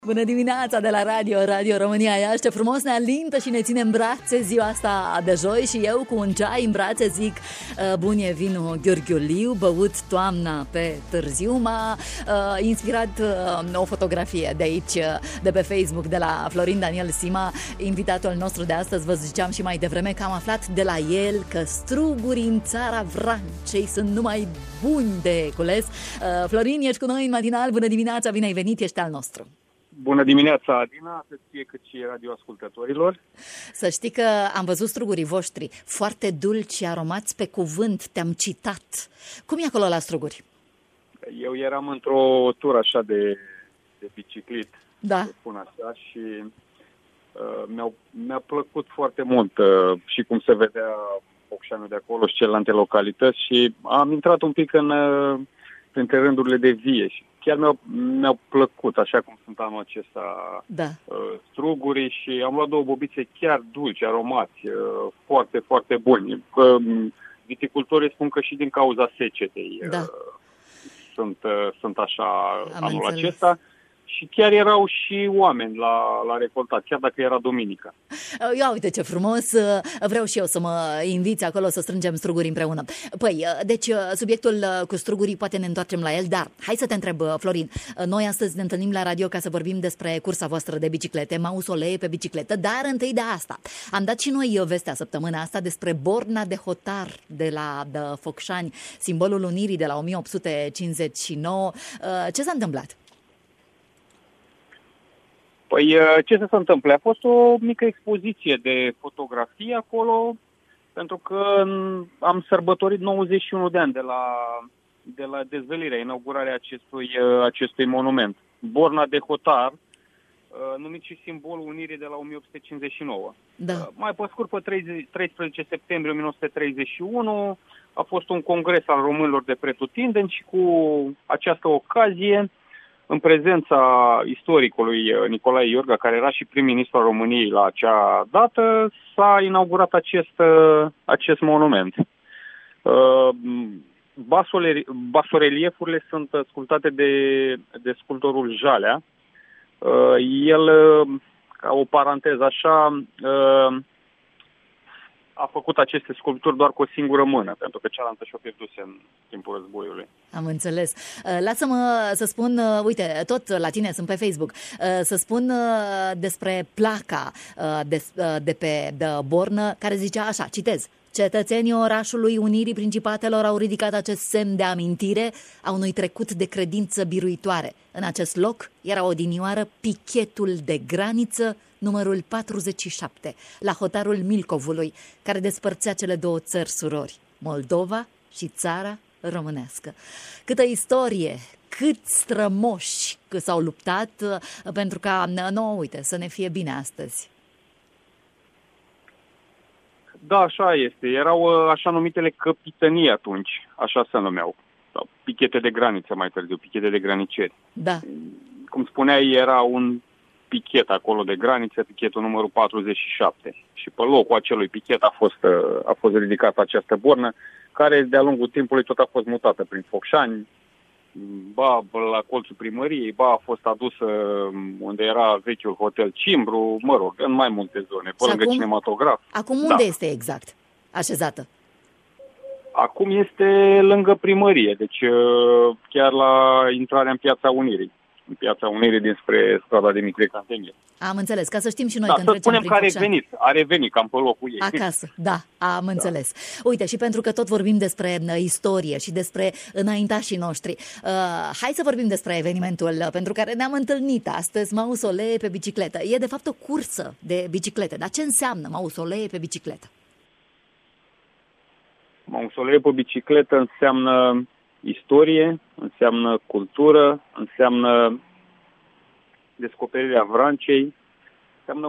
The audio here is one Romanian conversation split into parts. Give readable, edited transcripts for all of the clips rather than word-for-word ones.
Bună dimineața de la Radio România Iași. Ce frumos ne alintă și ne ține în brațe ziua asta de joi. Și eu cu un ceai în brațe zic bun e vinul gheorghiuliu, băut toamna pe târziu. M-a inspirat o fotografie de aici, de pe Facebook, de la Florin Daniel Sima, invitatul nostru de astăzi. Vă ziceam și mai devreme că am aflat de la el că strugurii în țara Vrancei sunt numai buni de cules. Florin, ești cu noi în matinal. Bună dimineața, bine ai venit, ești al nostru. Bună dimineața, Adina, să fie cât și radioascultătorilor. Să știi că am văzut strugurii voștri, foarte dulci și aromați pe cuvânt, te-am citat. Cum e acolo la struguri? Eu eram într-o tură așa de biciclit, da. să spun așa, și mi-a plăcut foarte mult și cum se vedea Focșaniul de acolo și celelalte localități și am intrat un pic printre rândurile de vie și chiar mi-au plăcut, așa cum sunt anul acesta, da. Strugurii, și am luat 2 bobițe chiar dulci, aromați, foarte, foarte buni. Viticultorii spun că și din cauza secetei da. sunt așa anul acesta. Și chiar erau și oameni la recoltat, chiar dacă era duminică. Ia uite ce frumos, vreau și eu să mă inviți acolo să strângem struguri împreună. Păi, deci subiectul cu strugurii poate ne întoarcem la el, dar hai să te întreb, Florin, noi astăzi ne întâlnim la radio ca să vorbim despre cursa voastră de biciclete, mausolee pe bicicletă, dar întâi de asta. Am dat și noi vestea săptămâna asta despre Borna de Hotar de la Focșani, simbolul unirii de la 1859. Ce s-a întâmplat? Păi, ce să se întâmple? A fost o mică expoziție de fotografii acolo, pentru că am sărbătorit 91 de ani de la dezvăluirea, inaugurarea acestui monument. Borna de Hotar, numit și simbolul unirii de la 1859. Da. Mai pe scurt, pe 13 septembrie 1931, a fost un congres al românilor de pretutindeni și cu această ocazie, în prezența istoricului Nicolae Iorga, care era și prim-ministru al României la acea dată, s-a inaugurat acest monument. Basoreliefurile sunt sculptate de sculptorul Jalea. El, ca o paranteză așa, a făcut aceste sculpturi doar cu o singură mână, pentru că cealaltă și-o pierduse în timpul războiului. Am înțeles. Lasă-mă să spun, uite, tot la tine sunt pe Facebook, să spun despre placa de pe Bornă, care zicea așa, citez: cetățenii orașului Unirii Principatelor au ridicat acest semn de amintire a unui trecut de credință biruitoare. În acest loc era odinioară pichetul de graniță numărul 47, la hotarul Milcovului, care despărțea cele 2 țări surori, Moldova și țara românească. Câtă istorie, câți strămoși că s-au luptat pentru ca nouă, uite, să ne fie bine astăzi. Da, așa este. Erau așa numitele căpitănii atunci, așa se numeau. Sau pichete de graniță mai târziu, pichete de granicieri. Da. Cum spuneai, era un pichet acolo de graniță, pichetul numărul 47. Și pe locul acelui pichet a fost ridicată această bornă, care de-a lungul timpului tot a fost mutată prin Focșani, ba la colțul primăriei, ba a fost adusă unde era vechiul hotel Cimbru, mă rog, în mai multe zone, pe lângă cinematograf. Acum unde este exact așezată? Acum este lângă primărie, deci chiar la intrarea în Piața Unirii. În Piața Unirii dinspre strada Dimitrie Cantemir. Am înțeles, ca să știm și noi când să trecem spunem prin că a revenit cam pe locul ei. Acasă, da, am înțeles. Uite, și pentru că tot vorbim despre istorie și despre înaintașii noștri, hai să vorbim despre evenimentul pentru care ne-am întâlnit astăzi, mausolee pe bicicletă. E de fapt o cursă de biciclete, dar ce înseamnă mausolee pe bicicletă? Mausolee pe bicicletă înseamnă istorie, înseamnă cultură, înseamnă descoperirea Vrancei, înseamnă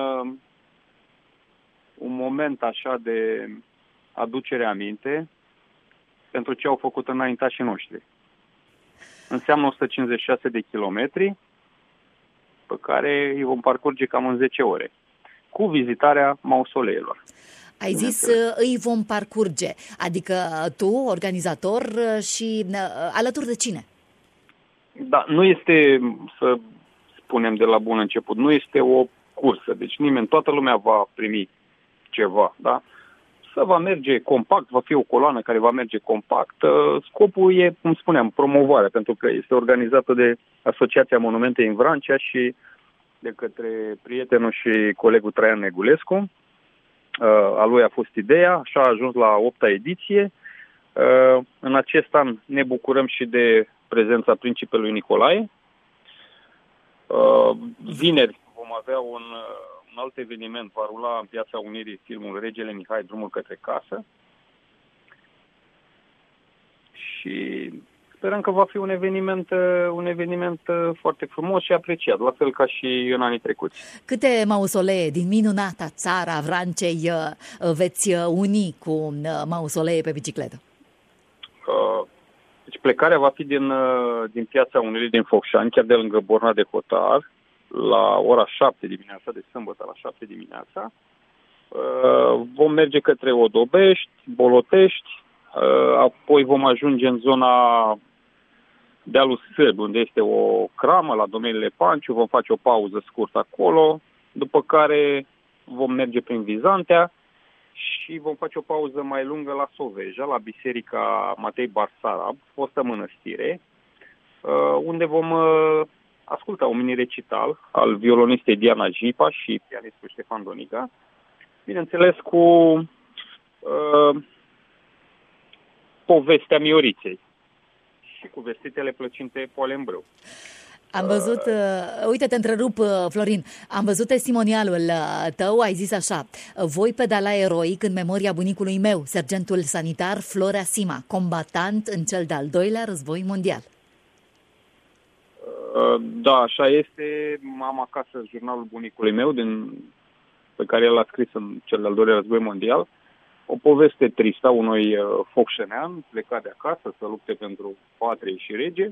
un moment așa de aducere aminte pentru ce au făcut înaintașii noștri. Înseamnă 156 de kilometri pe care îi vom parcurge cam în 10 ore, cu vizitarea mausoleelor. Ai zis îi vom parcurge, adică tu, organizator, și alături de cine? Da, nu este, să spunem de la bun început, nu este o cursă, deci toată lumea va primi ceva, da? Să va merge compact, va fi o coloană care va merge compact. Scopul e, cum spuneam, promovarea, pentru că este organizată de Asociația Monumentei în Vrancea și de către prietenul și colegul Traian Negulescu. A lui a fost ideea, așa a ajuns la 8-a ediție. În acest an ne bucurăm și de prezența Principelui Nicolae. Vineri vom avea un alt eveniment, va rula în Piața Unirii filmul Regele Mihai, Drumul către casă. Și sperăm că va fi un eveniment foarte frumos și apreciat, la fel ca și în anii trecuți. Câte mausolee din minunata țara Vrancei veți uni cu mausolee pe bicicletă? Deci plecarea va fi din Piața Unirii din Focșani, chiar de lângă Borna de Hotar, la ora 7 dimineața, de sâmbătă la 7 dimineața. Vom merge către Odobești, Bolotești, apoi vom ajunge în zona Dealul Sârb, unde este o cramă la domeniile Panciu, vom face o pauză scurtă acolo, după care vom merge prin Vizantea și vom face o pauză mai lungă la Soveja, la Biserica Matei Barsarab, fostă mănăstire, unde vom asculta un mini-recital al violonistei Diana Jipa și pianistul Ștefan Doniga, bineînțeles cu povestea Mioriței și cu vestitele plăcinte Poalembrâu. Am văzut, uite, te întrerup, Florin, am văzut testimonialul tău, ai zis așa: voi pedala eroic în memoria bunicului meu, sergentul sanitar Florea Sima, combatant în cel de-al doilea război mondial. Da, așa este. Am acasă jurnalul bunicului meu, pe care el l-a scris în cel de-al doilea război mondial. O poveste tristă a unui focșenean plecat de acasă să lupte pentru patrie și rege.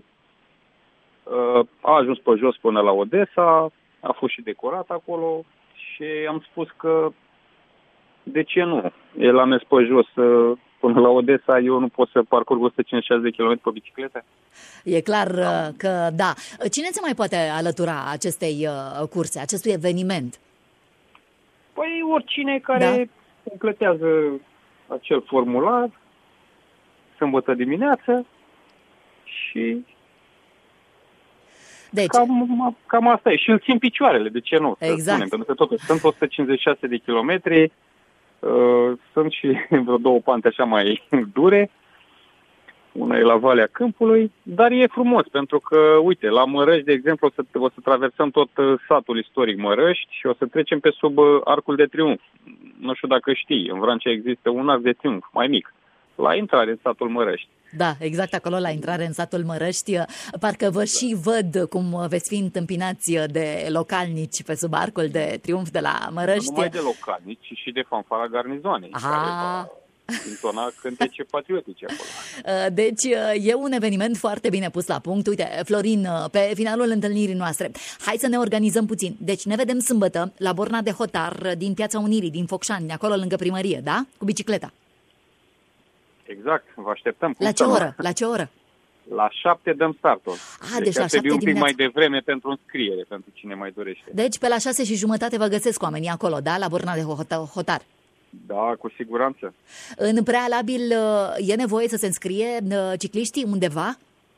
A ajuns pe jos până la Odessa, a fost și decorat acolo și am spus că de ce nu? El a mers pe jos până la Odessa, eu nu pot să parcurg 156 de km pe bicicletă? E clar că da. Cine se mai poate alătura acestei curse, acestui eveniment? Păi oricine care completează acel formular sâmbătă dimineață și deci, cam asta e. Și îl țin picioarele, de ce nu? Exact. Spunem, pentru că totuși sunt 156 de kilometri, sunt și vreo două pante așa mai dure, una e la Valea Câmpului, dar e frumos, pentru că, uite, la Mărăști, de exemplu, o să traversăm tot satul istoric Mărăști și o să trecem pe sub Arcul de Triunf. Nu știu dacă știi, în Vrancea există un arc de triumf mai mic, la intrare în satul Mărăști. Da, exact acolo, la intrare în satul Mărăști. Parcă vă și văd cum veți fi întâmpinați de localnici pe sub Arcul de Triumf de la Mărăști. Nu numai de localnici, ci și de fanfara garnizoanei, care va intona cântece patriotice acolo. Deci e un eveniment foarte bine pus la punct. Uite, Florin, pe finalul întâlnirii noastre, hai să ne organizăm puțin. Deci ne vedem sâmbătă la Borna de Hotar din Piața Unirii, din Focșani, acolo lângă primărie, da? Cu bicicleta. Exact, vă așteptăm. La ce oră? La ce oră? La 7 dăm startul. Deci la 7 un pic dimineața. mai devreme pentru înscriere, pentru cine mai dorește. Deci pe la 6:30 vă găsesc oamenii acolo, da? La Borna de Hotar. Da, cu siguranță. În prealabil e nevoie să se înscrie cicliștii undeva?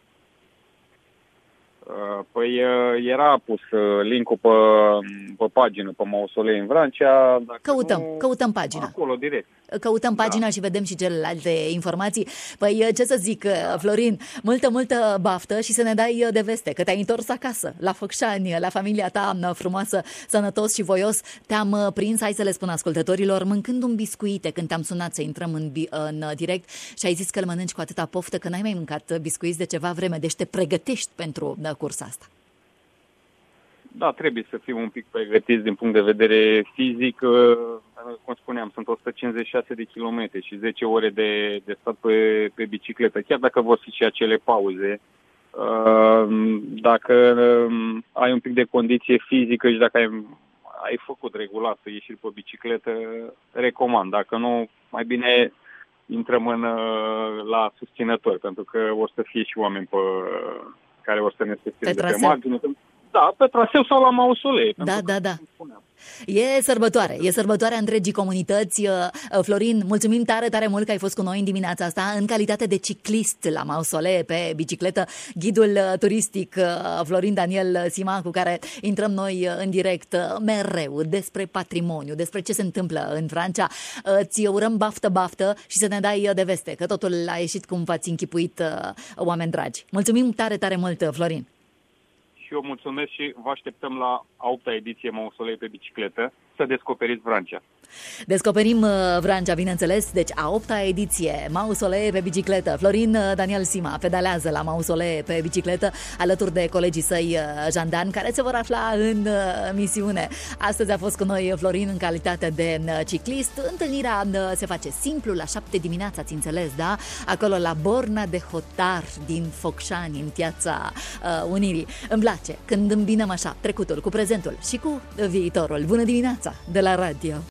Păi era pus link-ul pe pagină, pe Mausolei în Vrancea. Căutăm pagina. Acolo, direct. Căutăm pagina și vedem și celelalte informații. Păi ce să zic, Florin, multă baftă și să ne dai de veste că te-ai întors acasă, la Focșani, la familia ta frumoasă, sănătos și voios. Te-am prins, hai să le spun ascultătorilor, mâncând un biscuite când te-am sunat să intrăm în direct și ai zis că îl mănânci cu atâta poftă că n-ai mai mâncat biscuiți de ceva vreme, deci te pregătești pentru cursa asta. Da, trebuie să fim un pic pregătiți din punct de vedere fizic. Cum spuneam, sunt 156 de kilometri și 10 ore de stat pe bicicletă. Chiar dacă vor fi și acele pauze, dacă ai un pic de condiție fizică și dacă ai făcut regulat ieșiri pe bicicletă, recomand. Dacă nu, mai bine intrăm la susținători, pentru că vor să fie și oameni care vor să ne susțină de pe margine. Da, pe traseu sau la mausolee. Da. E sărbătoarea întregii comunități. Florin, mulțumim tare mult că ai fost cu noi în dimineața asta în calitate de ciclist la mausolee pe bicicletă, ghidul turistic Florin Daniel Sima, cu care intrăm noi în direct mereu despre patrimoniu, despre ce se întâmplă în Franța. Ți urăm baftă și să ne dai de veste că totul a ieșit cum v-ați închipuit, oameni dragi. Mulțumim tare mult, Florin. Și eu mulțumesc și vă așteptăm la a 8-a ediție Mausolei pe bicicletă să descoperiți Vrancea. Descoperim Vrancea, bineînțeles, deci a 8-a ediție Mausolee pe bicicletă. Florin Daniel Sima pedalează la Mausolee pe bicicletă alături de colegii săi jandarmi care se vor afla în misiune. Astăzi a fost cu noi Florin în calitate de ciclist. Întâlnirea se face simplu la 7 dimineața, ați înțeles, da? Acolo la Borna de Hotar din Focșani, în Piața Unirii. Îmi place când îmbinăm așa trecutul cu prezentul și cu viitorul. Bună dimineața de la radio!